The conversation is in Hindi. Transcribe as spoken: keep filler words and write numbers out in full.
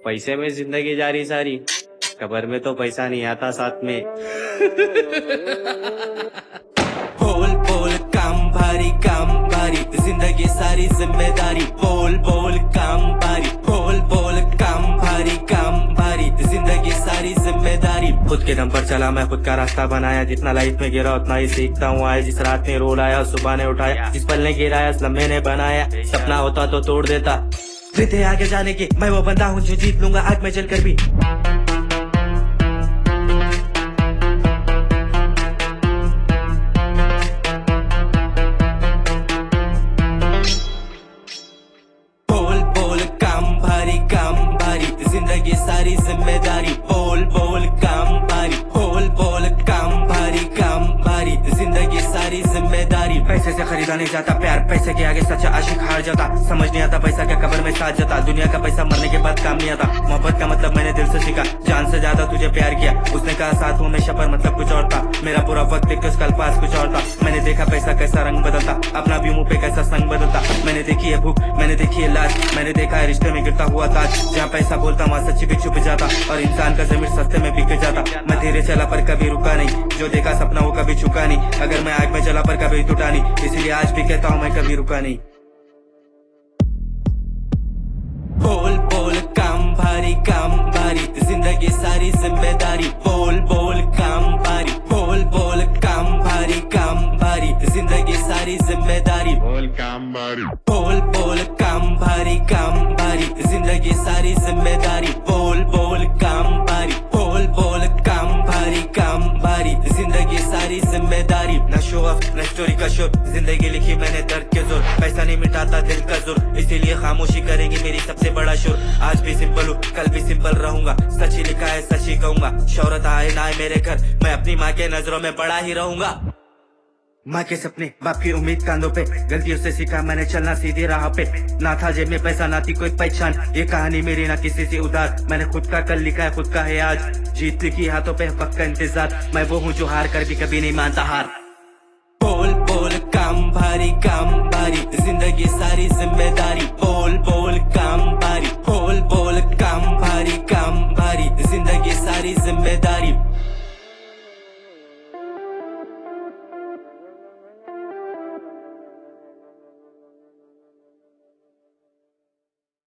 पैसे में जिंदगी जा रही सारी, कब्र में तो पैसा नहीं आता साथ में। बोल बोल काम भारी काम भारी, जिंदगी सारी जिम्मेदारी। बोल बोल काम भारी, बोल बोल काम भारी काम भारी, जिंदगी सारी जिम्मेदारी। खुद के दम पर चला मैं खुद का रास्ता बनाया, जितना लाइफ में गिरा उतना ही सीखता हूँ। आया जिस रात में रोल आया सुबह ने उठाया, जिस पल ने गिराया उस लम्हे ने बनाया। सपना होता तो तोड़ देता, फिर थे आगे जाने की, मैं वो बंदा हूँ जो जीत लूंगा आग में जलकर भी। बोल बोल काम भारी काम भारी, जिंदगी सारी जिम्मेदारी। बोल बोल काम भारी, बोल बोल काम भारी काम भारी, जिंदगी सारी जिम्मेदारी। पैसे से खरीदा नहीं जाता प्यार, पैसे के आगे सच्चा आशिक हार जाता। समझ नहीं आता पैसा क्या कब्र में साथ जाता, दुनिया का पैसा मरने के बाद काम नहीं आता। मोहब्बत का मतलब मैंने दिल से सीखा, जान से ज्यादा तुझे प्यार किया। उसने कहा साथ हूँ हमेशा पर मतलब कुछ और था, मेरा पूरा वक्त देख के उसका पास कुछ और था। मैंने देखा पैसा कैसा रंग बदलता, अपना भी मुंह पे कैसा संग बदलता। मैंने देखी है भूख, मैंने देखी है लाज, मैंने देखा है रिश्ते में गिरता हुआ ताज। जहाँ पैसा बोलता वहाँ सच्ची भी छुप जाता, और इंसान का जमीर सस्ते में बिक जाता। मैं धीरे चला पर कभी रुका नहीं, जो देखा सपना वो कभी छुका नहीं। अगर मैं आग में चला पर कभी टूटा नहीं, इसीलिए आज भी कहता हूँ मैं कभी रुका नहीं। बोल बोल काम भारी काम भारी, जिंदगी सारी जिम्मेदारी। बोल बोल काम भारी, बोल बोल काम भारी काम भारी, जिंदगी सारी जिम्मेदारी। बोल काम भारी, बोल बोल काम भारी काम भारी, जिंदगी सारी जिम्मेदारी। बोल बोल काम भारी, बोल बोल काम भारी काम भारी, जिंदगी सारी जिम्मेदारी। न शो ऑफ न स्टोरी का शोर, जिंदगी लिखी मैंने दर्द के जोर। पैसा नहीं मिटाता दिल का जोर, इसीलिए खामोशी करेंगी मेरी सबसे बड़ा शोर। आज भी सिंपल हूँ कल भी सिंपल रहूंगा, सच ही लिखा है सच ही कहूंगा। शौहरत आए ना आए मेरे घर, मैं अपनी माँ के नजरों में बड़ा ही रहूंगा। माँ के सपने बाप की उम्मीद कांधों पे, गलतियों से सीखा मैंने चलना सीधी राह पे। ना था जेब में पैसा ना थी कोई पहचान, ये कहानी मेरी ना किसी से उधार। मैंने खुद का कल लिखा है खुद का है आज, जीत लिखी हाथों पे पक्का इंतजार। मैं वो हूँ जो हार कर भी कभी नहीं मानता हार। बोल बोल काम भारी काम भारी, जिंदगी सारी जिम्मेदारी। बोल बोल काम भारी, बोल बोल काम भारी काम भारी, जिंदगी सारी जिम्मेदारी।